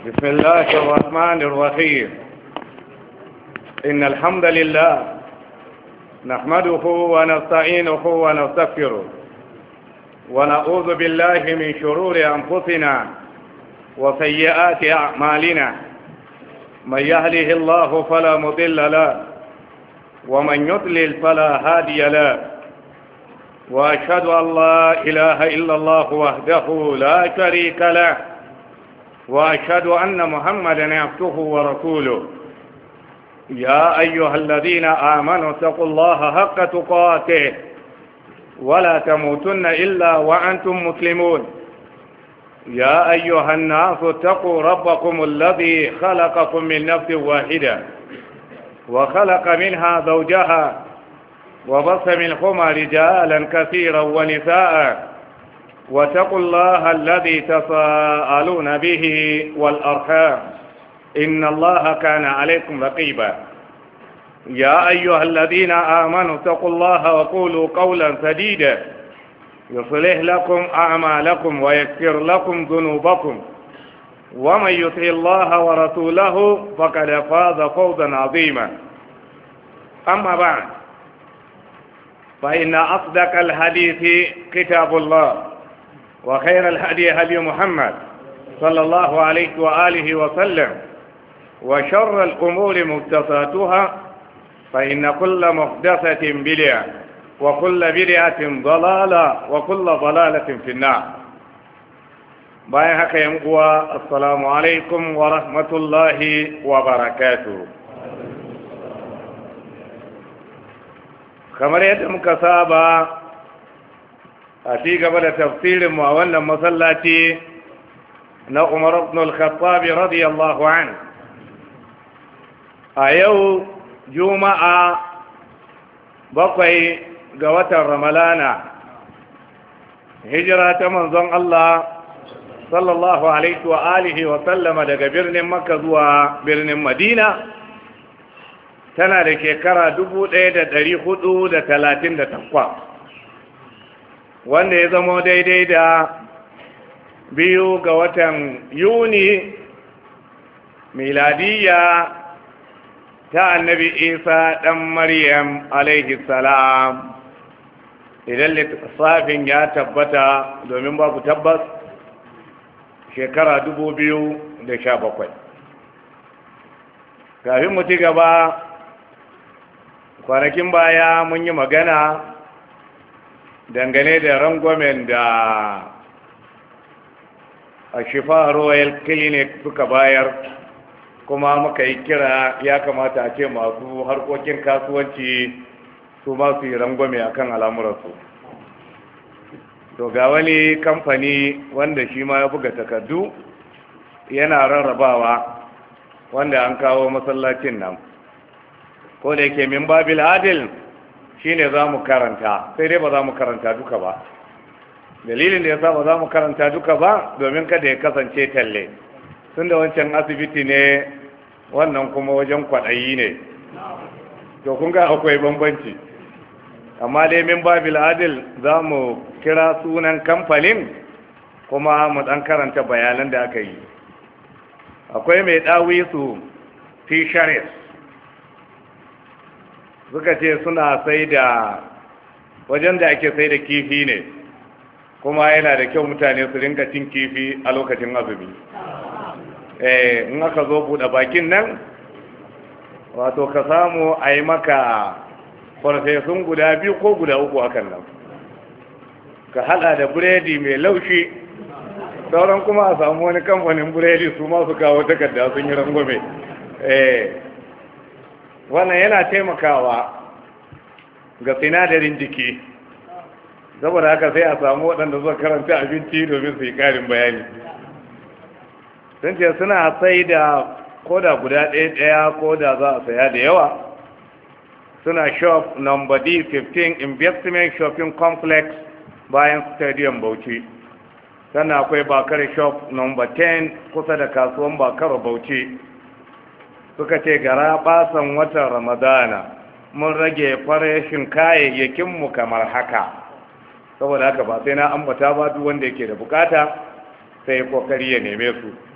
بسم الله الرحمن الرحيم. إن الحمد لله نحمده ونستعينه ونستغفره ونعوذ بالله من شرور أنفسنا وسيئات أعمالنا. من يهده الله فلا مضل له ومن يضلل فلا هادي له، وأشهد أن لا إله إلا الله وحده لا شريك له، وأشهد أن محمدا عبده ورسوله. يا أيها الذين آمنوا اتقوا الله حق تقاته ولا تموتن إلا وأنتم مسلمون. يا أيها الناس اتقوا ربكم الذي خلقكم من نفس واحدة وخلق منها زوجها وبث منهما رجالا كثيرا ونساء، واتقوا الله الذي تساءلون به والأرحام إن الله كان عليكم رقيبا. يا أيها الذين آمنوا اتقوا الله وقولوا قولا سديدا يصلح لكم أعمالكم ويغفر لكم ذنوبكم، ومن يطع الله ورسوله فقد فاز فوزا عظيما. أما بعد، فإن أصدق الحديث كتاب الله، وخير الهدي هدي محمد صلى الله عليه وآله وسلم، وشر الأمور محدثاتها، فإن كل محدثة بدعة وكل بدعة ضلالة وكل ضلالة في النار. باي هكا يمقوى السلام عليكم ورحمة الله وبركاته. kamar yadda muka saba a ci gaba da tafsirinmu a wannan masallaci na Umar ibn al-Khattab radiyallahu anhu, a yau Juma'a 7 ga watan Ramalana, hijira ta manzon Allah sallallahu alaihi wa alihi wa sallama daga birnin Makka zuwa birnin Madina tana da shekara 1438, wanda ya zama daidai da 2 ga watan Yuni miladiyya ta annabi Isa ɗan Maryam alaihi salam, idan lissafin ya tabbata, domin babu tabbas, shekara 2017. Kafin mu ci gaba, kwanakin baya mun yi magana dangane da rangwamen da a Shifa Royal Clinic suka bayar, kuma muka yi kira ya kamata a ce masu harkokin kasuwanci su masu yi rangwame a kan al'amuransu. To ga wani kamfani wanda shi ma ya buga takardu yana rarrabawa, wanda an kawo masallacin nan, ko da yake min babil adil shine za mu karanta, sai dai ba za mu karanta duka ba. Dalilin da ya sa ba za mu karanta duka ba, domin kada ya kasance talle, tun da wancan asibiti ne, wannan kuma wajen kwaɗayi ne, to kun ga akwai bambanci. Amma dai min babil adil za mu kira sunan kamfanin, kuma mu ɗan karanta bayanan da aka yi. Akwai mai ɗawisu fisheries, suka ce suna sai da, wajen da ake sai da kifi ne, kuma yana da kyau mutane su rinka cin kifi a lokacin azumi. In aka zo buɗe bakin nan, wato ka samu a yi maka farfesun guda 2 ko guda 3 hakan nan, ka hada da buredi mai laushi, sauran kuma a samu wani kamfanin buredi su masu kawo takarda sun yi rangwame. Wannan yana taimakawa ga sinadarin jiki, saboda haka sai a samu waɗanda suka karanta abinci domin su yi ƙarin bayani. Sun ce suna sai da koda guda ɗaya ko da za a saya da yawa. Suna shop number D15 Investment Shopping Complex bayan Stadium Bauchi. Sannan akwai Bakar shop number 10 kusa da kasuwan Bakar Bauchi. Suka ce gara basan watan Ramadana mun rage farashin kayayyakinmu kamar haka. Saboda haka ba sai na ambata ba, duk wanda yake da bukata sai kokari ya neme su.